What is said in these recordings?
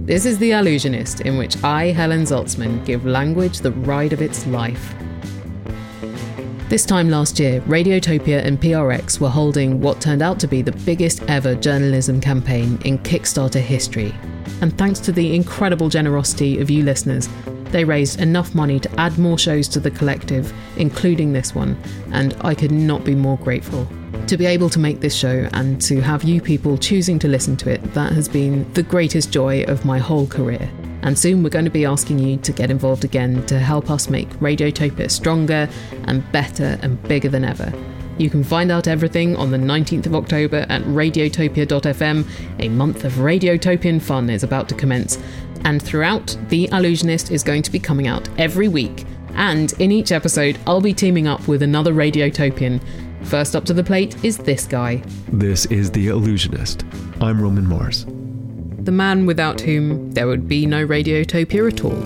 This is The Allusionist, in which I, Helen Zaltzman, give language the ride of its life. This time last year, Radiotopia and PRX were holding what turned out to be the biggest ever journalism campaign in Kickstarter history. And thanks to the incredible generosity of you listeners, they raised enough money to add more shows to the collective, including this one, and I could not be more grateful. To be able to make this show and to have you people choosing to listen to it, that has been the greatest joy of my whole career. And soon we're going to be asking you to get involved again to help us make Radiotopia stronger and better and bigger than ever. You can find out everything on the 19th of October at radiotopia.fm. A month of Radiotopian fun is about to commence. And throughout, The Allusionist is going to be coming out every week. And in each episode, I'll be teaming up with another Radiotopian. First up to the plate is this guy. This is The Allusionist. I'm Roman Mars. The man without whom there would be no Radiotopia at all.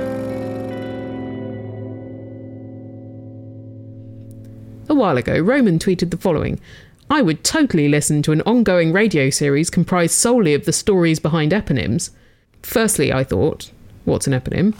A while ago, Roman tweeted the following: "I would totally listen to an ongoing radio series comprised solely of the stories behind eponyms. Firstly, I thought, what's an eponym?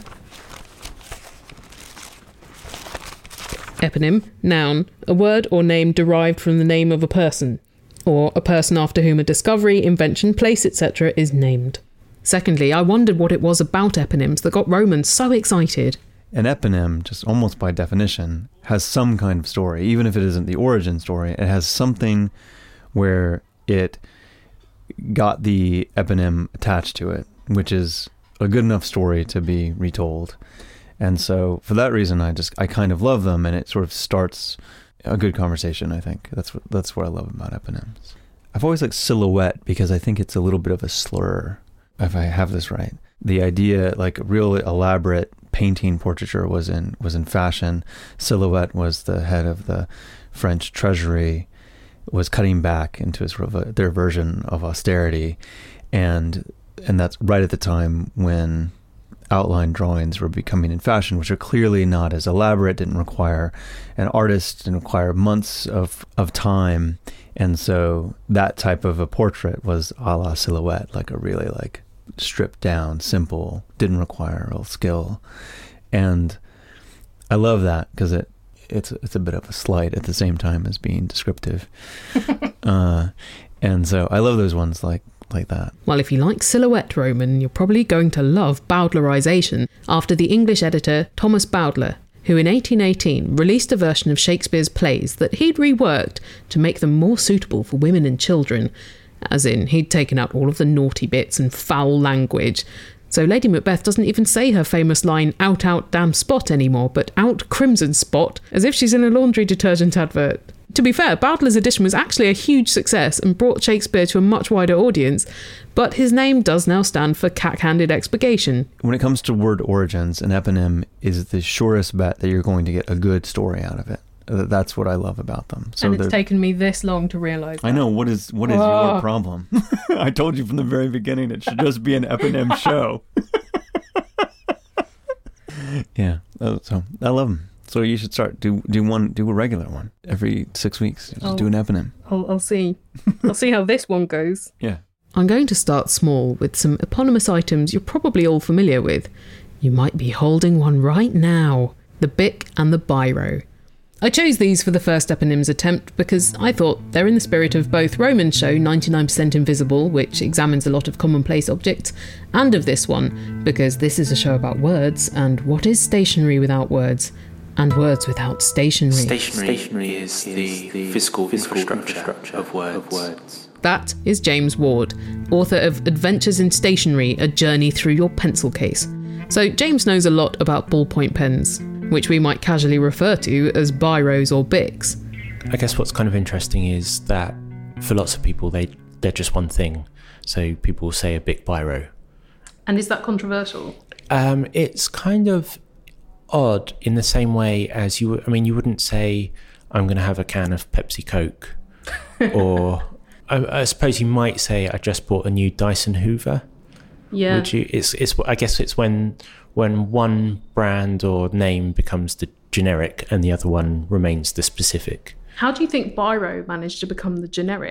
Eponym, noun, a word or name derived from the name of a person, or a person after whom a discovery, invention, place, etc. is named. Secondly, I wondered what it was about eponyms that got Roman so excited. An eponym, just almost by definition, has some kind of story. Even if it isn't the origin story, it has something where it got the eponym attached to it, which is a good enough story to be retold. And so for that reason, I kind of love them, and it sort of starts a good conversation, I think. That's what I love about eponyms. I've always liked silhouette because I think it's a little bit of a slur, if I have this right. The idea, like real elaborate painting portraiture was in fashion. Silhouette was the head of the French treasury, was cutting back into sort of their version of austerity. And that's right at the time when outline drawings were becoming in fashion, which are clearly not as elaborate, didn't require an artist, didn't require months of time. And so that type of a portrait was a la silhouette, like a really like stripped down, simple, didn't require real skill. And I love that because it's a bit of a slight at the same time as being descriptive. And so I love those ones like that. Well, if you like silhouette, Roman, you're probably going to love Bowdlerization, after the English editor Thomas Bowdler, who in 1818 released a version of Shakespeare's plays that he'd reworked to make them more suitable for women and children. As in, he'd taken out all of the naughty bits and foul language. So Lady Macbeth doesn't even say her famous line, "out, out, damn spot" anymore, but "out, crimson spot," as if she's in a laundry detergent advert. To be fair, Bowdler's edition was actually a huge success and brought Shakespeare to a much wider audience, but his name does now stand for cack-handed expurgation. When it comes to word origins, an eponym is the surest bet that you're going to get a good story out of it. That's what I love about them. So and it's taken me this long to realise that. I know. What is your problem? I told you from the very beginning it should just be an eponym show. Yeah. So I love them. So you should start do a regular one every 6 weeks. Just do an eponym. I'll see. I'll see how this one goes. Yeah. I'm going to start small with some eponymous items you're probably all familiar with. You might be holding one right now. The Bic and the Biro. I chose these for the first eponyms attempt because I thought they're in the spirit of both Roman's show 99% Invisible, which examines a lot of commonplace objects, and of this one, because this is a show about words, and what is stationery without words? And words without stationery. Stationery is the physical infrastructure of words. That is James Ward, author of Adventures in Stationery, A Journey Through Your Pencil Case. So James knows a lot about ballpoint pens, which we might casually refer to as biros or bics. I guess what's kind of interesting is that for lots of people, they're just one thing. So people will say a Bic biro. And is that controversial? It's kind of odd in the same way as you wouldn't say, I'm going to have a can of Pepsi Coke. Or I suppose you might say, I just bought a new Dyson Hoover. Yeah. I guess it's when one brand or name becomes the generic and the other one remains the specific. How do you think biro managed to become the generic?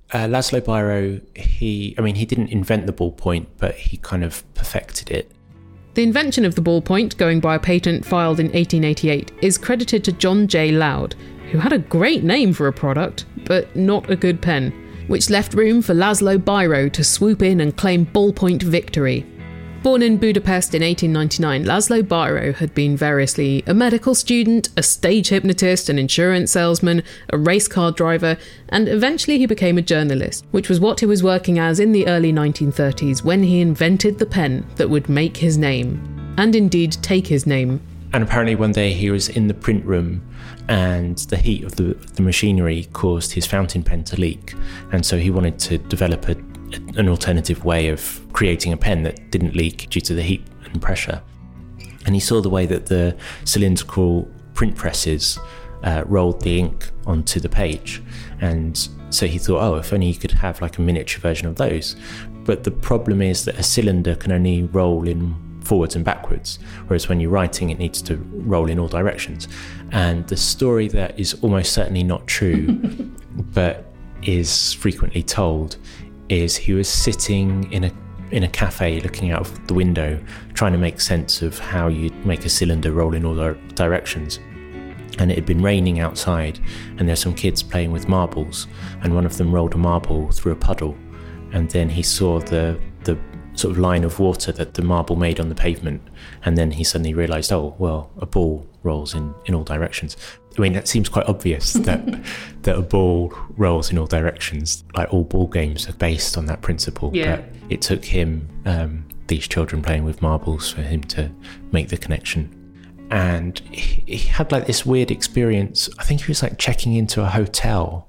Laszlo Biro, he didn't invent the ballpoint, but he kind of perfected it. The invention of the ballpoint, going by a patent filed in 1888, is credited to John J. Loud, who had a great name for a product, but not a good pen, which left room for Laszlo Biro to swoop in and claim ballpoint victory. Born in Budapest in 1899, Laszlo Biro had been variously a medical student, a stage hypnotist, an insurance salesman, a race car driver, and eventually he became a journalist, which was what he was working as in the early 1930s when he invented the pen that would make his name, and indeed take his name. And apparently one day he was in the print room and the heat of the machinery caused his fountain pen to leak, and so he wanted to develop an alternative way of creating a pen that didn't leak due to the heat and pressure. And he saw the way that the cylindrical print presses rolled the ink onto the page, and so he thought, oh, if only you could have like a miniature version of those. But the problem is that a cylinder can only roll in forwards and backwards, whereas when you're writing it needs to roll in all directions. And the story that is almost certainly not true but is frequently told is he was sitting in a cafe looking out of the window trying to make sense of how you'd make a cylinder roll in all directions. And it had been raining outside, and there's some kids playing with marbles, and one of them rolled a marble through a puddle, and then he saw the sort of line of water that the marble made on the pavement, and then he suddenly realised, oh, well, a ball rolls in all directions. I mean, that seems quite obvious that a ball rolls in all directions. Like, all ball games are based on that principle. Yeah. But it took him, these children playing with marbles, for him to make the connection. And he had like this weird experience. I think he was like checking into a hotel,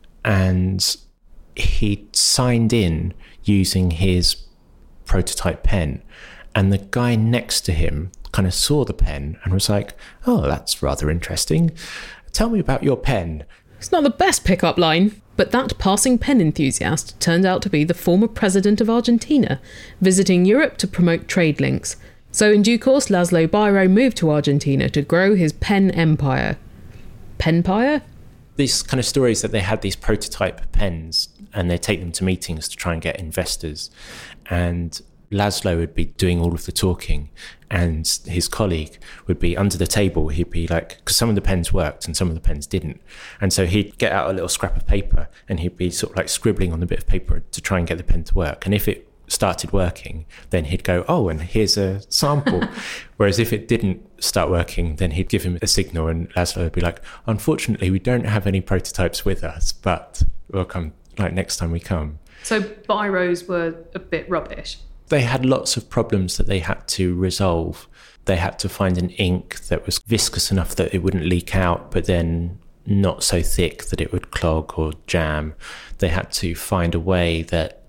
and he signed in using his prototype pen, and the guy next to him kind of saw the pen and was like, oh, that's rather interesting. Tell me about your pen. It's not the best pickup line, but that passing pen enthusiast turned out to be the former president of Argentina, visiting Europe to promote trade links. So in due course, Laszlo Biro moved to Argentina to grow his pen empire. Penpire? These kind of stories that they had these prototype pens and they take them to meetings to try and get investors. And Laszlo would be doing all of the talking, and his colleague would be under the table. He'd be like, because some of the pens worked and some of the pens didn't. And so he'd get out a little scrap of paper and he'd be sort of like scribbling on the bit of paper to try and get the pen to work. And if it started working, then he'd go, oh, and here's a sample. Whereas if it didn't start working, then he'd give him a signal, and Laszlo would be like, unfortunately, we don't have any prototypes with us, but we'll come like next time we come. So Biros were a bit rubbish. They had lots of problems that they had to resolve. They had to find an ink that was viscous enough that it wouldn't leak out, but then not so thick that it would clog or jam. They had to find a way that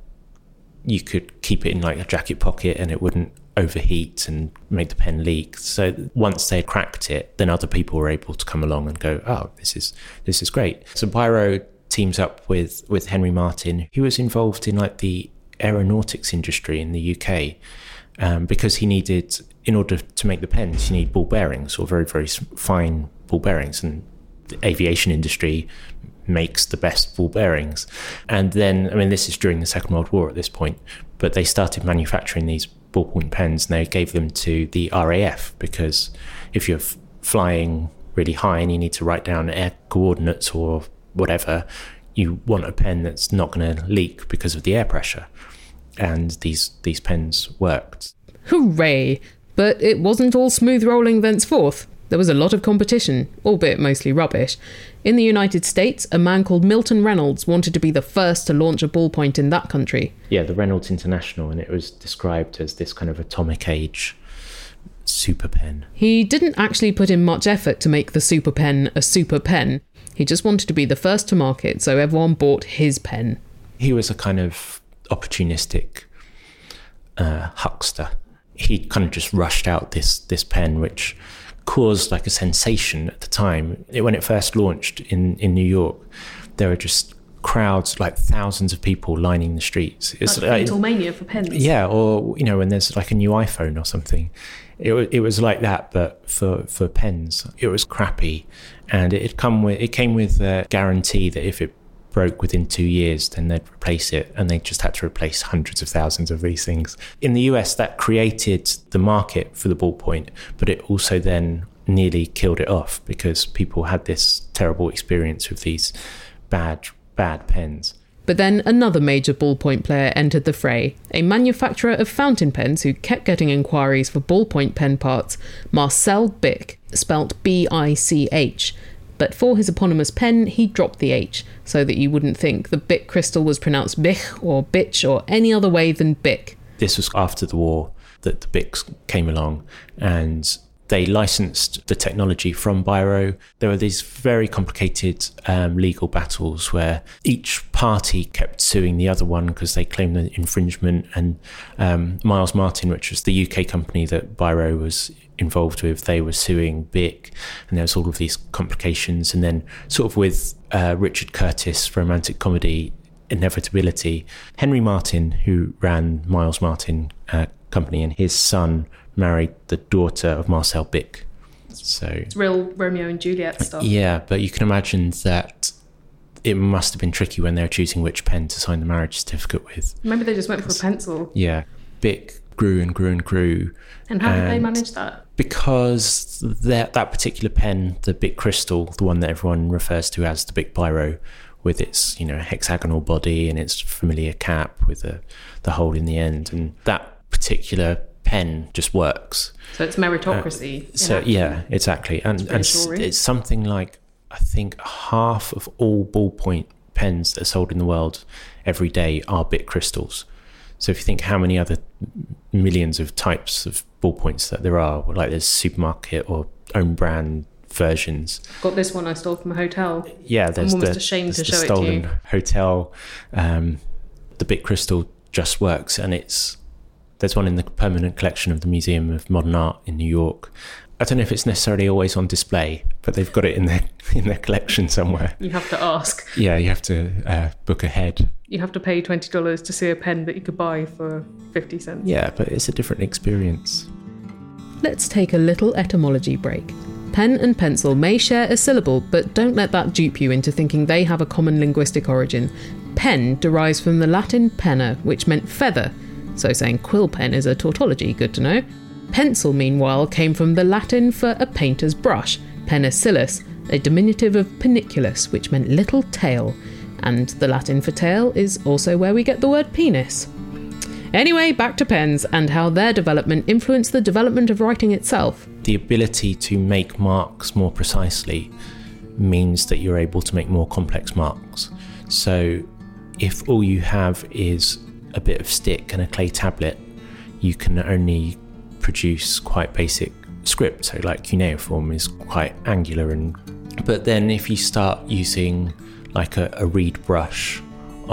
you could keep it in like a jacket pocket and it wouldn't overheat and make the pen leak. So once they cracked it, then other people were able to come along and go, oh, this is great. So Biro teams up with Henry Martin, who was involved in like the aeronautics industry in the UK, because he needed, in order to make the pens, you need ball bearings, or very, very fine ball bearings, and the aviation industry makes the best ball bearings. And then, I mean, this is during the Second World War at this point, but they started manufacturing these ballpoint pens and they gave them to the RAF, because if you're flying really high and you need to write down air coordinates or whatever, you want a pen that's not going to leak because of the air pressure. And these pens worked. Hooray! But it wasn't all smooth rolling thenceforth. There was a lot of competition, albeit mostly rubbish. In the United States, a man called Milton Reynolds wanted to be the first to launch a ballpoint in that country. Yeah, the Reynolds International, and it was described as this kind of atomic age super pen. He didn't actually put in much effort to make the super pen a super pen. He just wanted to be the first to market, so everyone bought his pen. He was a kind of opportunistic huckster. He kind of just rushed out this pen, which caused like a sensation at the time. When it first launched in New York, there were just crowds, like thousands of people lining the streets. It's like Beatlemania for pens. Yeah, or when there's like a new iPhone or something. It was like that, but for pens. It was crappy, and it came with a guarantee that if it broke within 2 years, then they'd replace it, and they just had to replace hundreds of thousands of these things. In the US, that created the market for the ballpoint, but it also then nearly killed it off because people had this terrible experience with these bad pens. But then another major ballpoint player entered the fray, a manufacturer of fountain pens who kept getting inquiries for ballpoint pen parts, Marcel Bic, spelt B-I-C-H. But for his eponymous pen, he dropped the H, so that you wouldn't think the Bic crystal was pronounced Bich or Bitch or any other way than Bic. This was after the war that the Bics came along, and they licensed the technology from Biro. There were these very complicated legal battles where each party kept suing the other one because they claimed the infringement. And Miles Martin, which was the UK company that Biro was involved with, they were suing Bic, and there was all of these complications. And then sort of with Richard Curtis' romantic comedy Inevitability, Henry Martin, who ran Miles Martin company, and his son married the daughter of Marcel Bic. So it's real Romeo and Juliet stuff. Yeah, but you can imagine that it must have been tricky when they were choosing which pen to sign the marriage certificate with. Maybe they just went for a pencil. Yeah. Bic grew and grew and grew. And how did they manage that? Because that particular pen, the Bic Crystal, the one that everyone refers to as the Bic Biro, with its hexagonal body and its familiar cap with the hole in the end, and that particular pen just works. So it's meritocracy. Yeah, exactly. And it's something like, I think, half of all ballpoint pens that are sold in the world every day are Bic crystals. So if you think how many other millions of types of ballpoints that there are, like there's supermarket or own brand versions. Got this one I stole from a hotel. Yeah, there's I'm almost ashamed to show it to you. Stolen hotel. The Bic crystal just works, and there's one in the permanent collection of the Museum of Modern Art in New York. I don't know if it's necessarily always on display, but they've got it in their collection somewhere. You have to ask. Yeah, you have to book ahead. You have to pay $20 to see a pen that you could buy for 50 cents. Yeah, but it's a different experience. Let's take a little etymology break. Pen and pencil may share a syllable, but don't let that dupe you into thinking they have a common linguistic origin. Pen derives from the Latin penna, which meant feather. So saying quill pen is a tautology, good to know. Pencil, meanwhile, came from the Latin for a painter's brush, penicillus, a diminutive of peniculus, which meant little tail. And the Latin for tail is also where we get the word penis. Anyway, back to pens and how their development influenced the development of writing itself. The ability to make marks more precisely means that you're able to make more complex marks. So if all you have is a bit of stick and a clay tablet, you can only produce quite basic script. So like cuneiform is quite angular, but then if you start using like a reed brush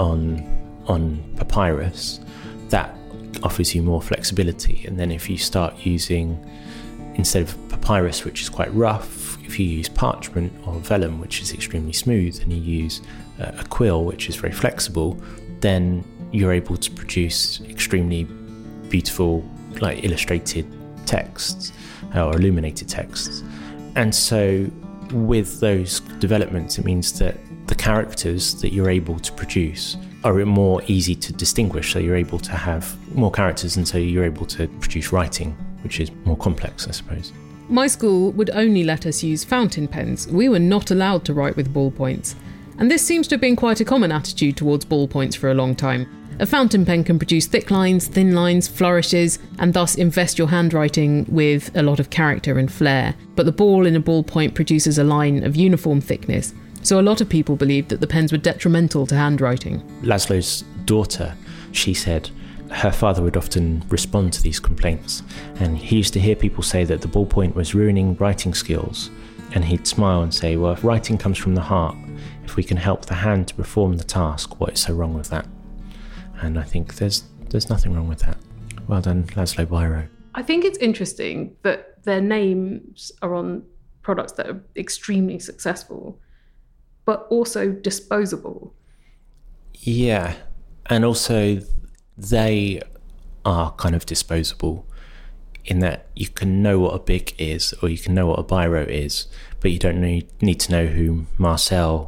on papyrus, that offers you more flexibility. And then if you start using, instead of papyrus, which is quite rough, if you use parchment or vellum, which is extremely smooth, and you use a quill, which is very flexible, then you're able to produce extremely beautiful, like illustrated texts or illuminated texts. And so with those developments, it means that the characters that you're able to produce are more easy to distinguish. So you're able to have more characters, and so you're able to produce writing, which is more complex, I suppose. My school would only let us use fountain pens. We were not allowed to write with ballpoints. And this seems to have been quite a common attitude towards ballpoints for a long time. A fountain pen can produce thick lines, thin lines, flourishes, and thus invest your handwriting with a lot of character and flair. But the ball in a ballpoint produces a line of uniform thickness. So a lot of people believed that the pens were detrimental to handwriting. Laszlo's daughter, she said her father would often respond to these complaints, and he used to hear people say that the ballpoint was ruining writing skills, and he'd smile and say, well, if writing comes from the heart, if we can help the hand to perform the task, what is so wrong with that? And I think there's nothing wrong with that. Well done, Laszlo Biro. I think it's interesting that their names are on products that are extremely successful, but also disposable. Yeah, and also they are kind of disposable in that you can know what a Bic is, or you can know what a Biro is, but you don't need to know who Marcel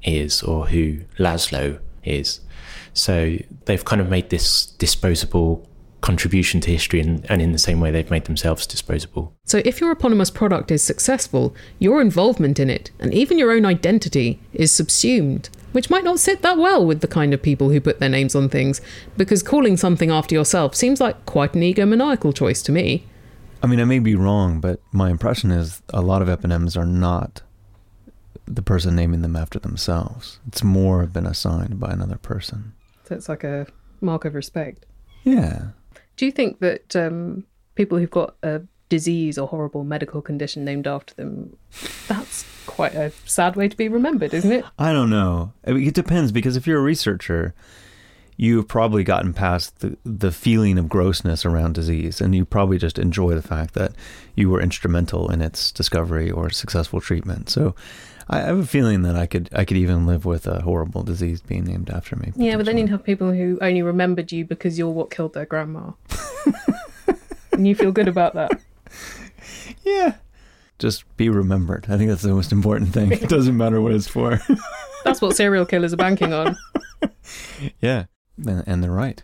is or who Laszlo is. So they've kind of made this disposable contribution to history, and in the same way they've made themselves disposable. So if your eponymous product is successful, your involvement in it, and even your own identity, is subsumed, which might not sit that well with the kind of people who put their names on things, because calling something after yourself seems like quite an egomaniacal choice to me. I mean, I may be wrong, but my impression is a lot of eponyms are not the person naming them after themselves. It's more been assigned by another person. So it's like a mark of respect. Yeah. Do you think that people who've got a disease or horrible medical condition named after them, that's quite a sad way to be remembered, isn't it? I don't know. I mean, it depends, because if you're a researcher, you've probably gotten past the feeling of grossness around disease, and you probably just enjoy the fact that you were instrumental in its discovery or successful treatment. So I have a feeling that I could even live with a horrible disease being named after me. Yeah, but then you'd have people who only remembered you because you're what killed their grandma. And you feel good about that. Yeah. Just be remembered. I think that's the most important thing. It doesn't matter what it's for. That's what serial killers are banking on. Yeah. And they're right.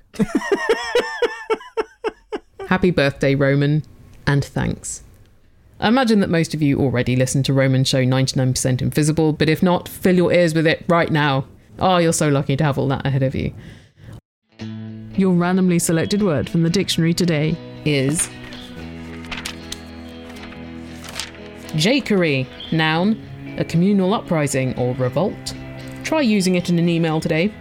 Happy birthday, Roman, and thanks. I imagine that most of you already listened to Roman's show 99% Invisible, but if not, fill your ears with it right now. Oh, you're so lucky to have all that ahead of you. Your randomly selected word from the dictionary today is Jakery, noun, a communal uprising or revolt. Try using it in an email today.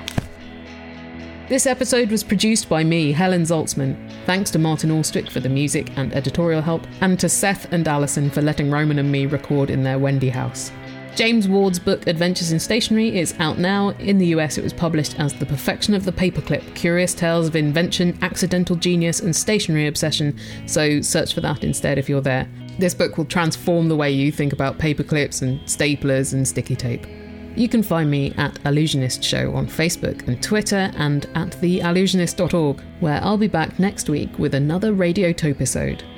This episode was produced by me, Helen Zaltzman. Thanks to Martin Alstwick for the music and editorial help, and to Seth and Alison for letting Roman and me record in their Wendy house. James Ward's book Adventures in Stationery is out now. In the US it was published as The Perfection of the Paperclip, Curious Tales of Invention, Accidental Genius and Stationery Obsession, so search for that instead if you're there. This book will transform the way you think about paperclips and staplers and sticky tape. You can find me at Allusionist Show on Facebook and Twitter, and at theallusionist.org, where I'll be back next week with another Radiotopisode.